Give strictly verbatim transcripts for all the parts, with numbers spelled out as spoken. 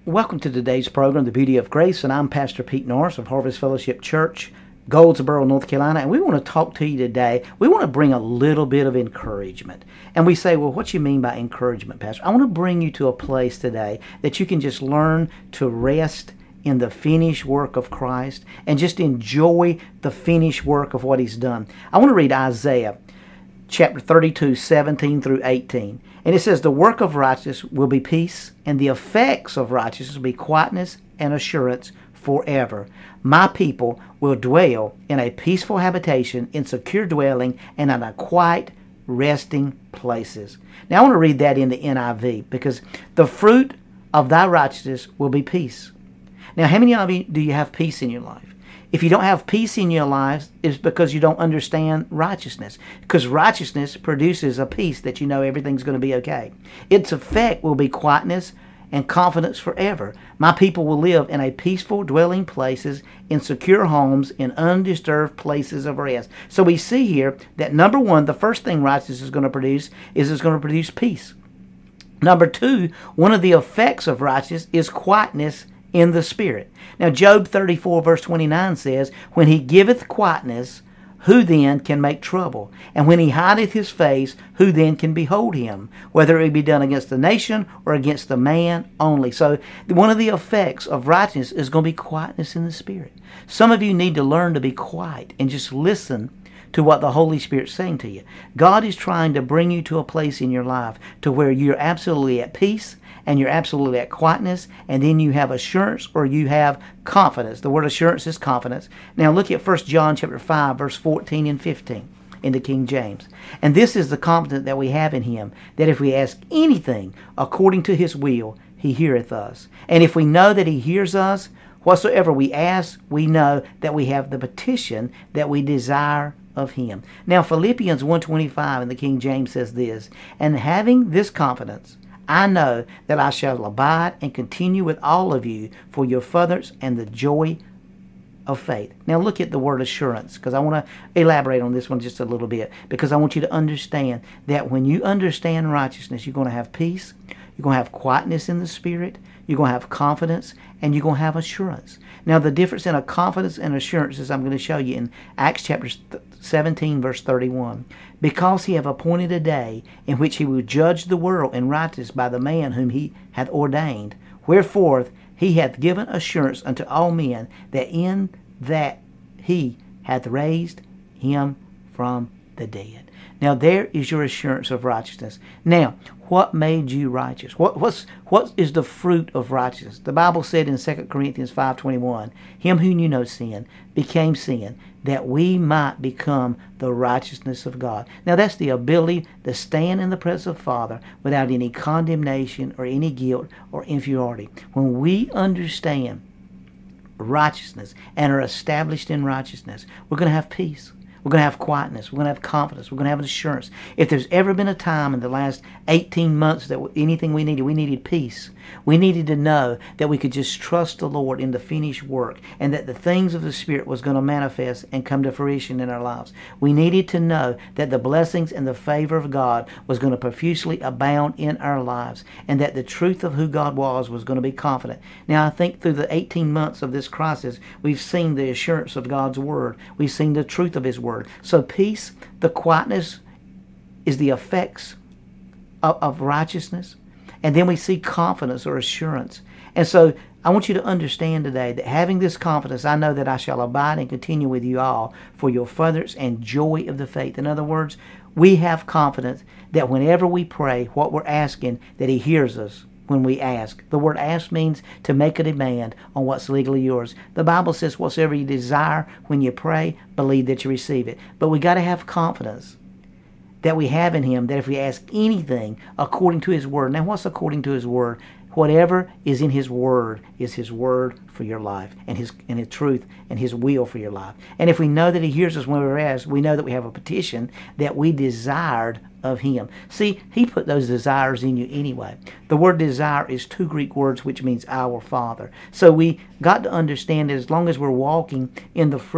Welcome to today's program, The Beauty of Grace, and I'm Pastor Pete Norris of Harvest Fellowship Church, Goldsboro, North Carolina, and we want to talk to you today. We want to bring a little bit of encouragement. And we say, well, what do you mean by encouragement, Pastor? I want to bring you to a place today that you can just learn to rest in the finished work of Christ and just enjoy the finished work of what He's done. I want to read Isaiah chapter thirty-two, seventeen through eighteen. And it says, the work of righteousness will be peace, and the effects of righteousness will be quietness and assurance forever. My people will dwell in a peaceful habitation, in secure dwelling, and in a quiet resting places. Now I want to read that in the N I V, because the fruit of thy righteousness will be peace. Now, how many of you do you have peace in your life? If you don't have peace in your lives, it's because you don't understand righteousness. Because righteousness produces a peace that you know everything's going to be okay. Its effect will be quietness and confidence forever. My people will live in a peaceful dwelling places, in secure homes, in undisturbed places of rest. So we see here that number one, the first thing righteousness is going to produce is it's going to produce peace. Number two, one of the effects of righteousness is quietness in the Spirit. Now, Job thirty-four verse twenty-nine says, when he giveth quietness, who then can make trouble? And when he hideth his face, who then can behold him? Whether it be done against the nation or against the man only. So one of the effects of righteousness is going to be quietness in the Spirit. Some of you need to learn to be quiet and just listen to what the Holy Spirit's saying to you. God is trying to bring you to a place in your life to where you're absolutely at peace and you're absolutely at quietness, and then you have assurance or you have confidence. The word assurance is confidence. Now look at First John chapter five, verse fourteen and fifteen in the King James. And this is the confidence that we have in Him, that if we ask anything according to His will, He heareth us. And if we know that He hears us, whatsoever we ask, we know that we have the petition that we desire of Him. Now Philippians one twenty-five in the King James says this, and having this confidence, I know that I shall abide and continue with all of you for your furtherance and the joy of faith. Now look at the word assurance, because I want to elaborate on this one just a little bit, because I want you to understand that when you understand righteousness, you're going to have peace, you're going to have quietness in the Spirit, you're going to have confidence, and you're going to have assurance. Now the difference in a confidence and assurance is I'm going to show you in Acts chapter seventeen verse thirty-one. Because he have appointed a day in which he will judge the world in righteousness by the man whom he hath ordained. Wherefore he hath given assurance unto all men that in that he hath raised him from the dead. Now there is your assurance of righteousness. Now, what made you righteous? What what's what is the fruit of righteousness? The Bible said in Second Corinthians five twenty-one, him who knew no sin became sin, that we might become the righteousness of God. Now that's the ability to stand in the presence of the Father without any condemnation or any guilt or inferiority. When we understand righteousness and are established in righteousness, we're going to have peace. We're going to have quietness. We're going to have confidence. We're going to have assurance. If there's ever been a time in the last eighteen months that anything we needed, we needed peace. We needed to know that we could just trust the Lord in the finished work and that the things of the Spirit was going to manifest and come to fruition in our lives. We needed to know that the blessings and the favor of God was going to profusely abound in our lives and that the truth of who God was was going to be confident. Now, I think through the eighteen months of this crisis, we've seen the assurance of God's Word. We've seen the truth of His Word. So peace, the quietness, is the effects of, of righteousness. And then we see confidence or assurance. And so I want you to understand today that having this confidence, I know that I shall abide and continue with you all for your furtherance and joy of the faith. In other words, we have confidence that whenever we pray, what we're asking, that He hears us when we ask. The word ask means to make a demand on what's legally yours. The Bible says whatsoever you desire when you pray, believe that you receive it. But we got to have confidence that we have in Him, that if we ask anything according to His Word. Now what's according to His Word? Whatever is in His Word is His Word for your life, and His and His truth and His will for your life. And if we know that He hears us when we're asked, we know that we have a petition that we desired of Him. See, He put those desires in you anyway. The word desire is two Greek words which means our Father. So we got to understand that as long as we're walking in the fruit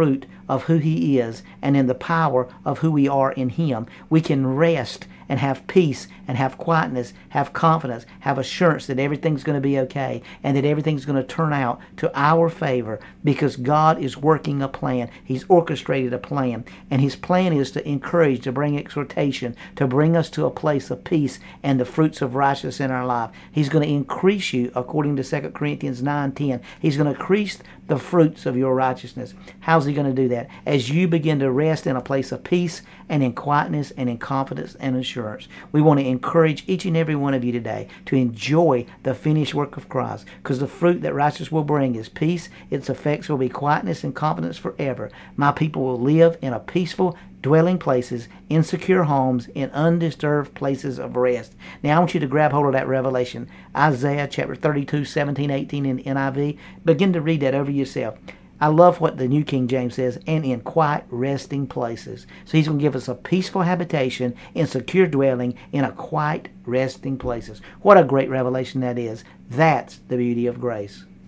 of who He is and in the power of who we are in Him, we can rest and have peace and have quietness, have confidence, have assurance that everything's going to be okay and that everything's going to turn out to our favor because God is working a plan. He's orchestrated a plan, and His plan is to encourage, to bring exhortation, to bring us to a place of peace and the fruits of righteousness in our life. He's going to increase you according to Second Corinthians nine ten. He's going to increase the fruits of your righteousness. How's He going to do that? As you begin to rest in a place of peace and in quietness and in confidence and assurance. We want to encourage each and every one of you today to enjoy the finished work of Christ, because the fruit that righteousness will bring is peace. Its effects will be quietness and confidence forever. My people will live in a peaceful dwelling places, in secure homes, in undisturbed places of rest. Now I want you to grab hold of that revelation. Isaiah chapter thirty-two, seventeen, eighteen in N I V. Begin to read that over yourself. I love what the New King James says, and in quiet resting places. So He's going to give us a peaceful habitation, in secure dwelling, in a quiet resting places. What a great revelation that is. That's the beauty of grace.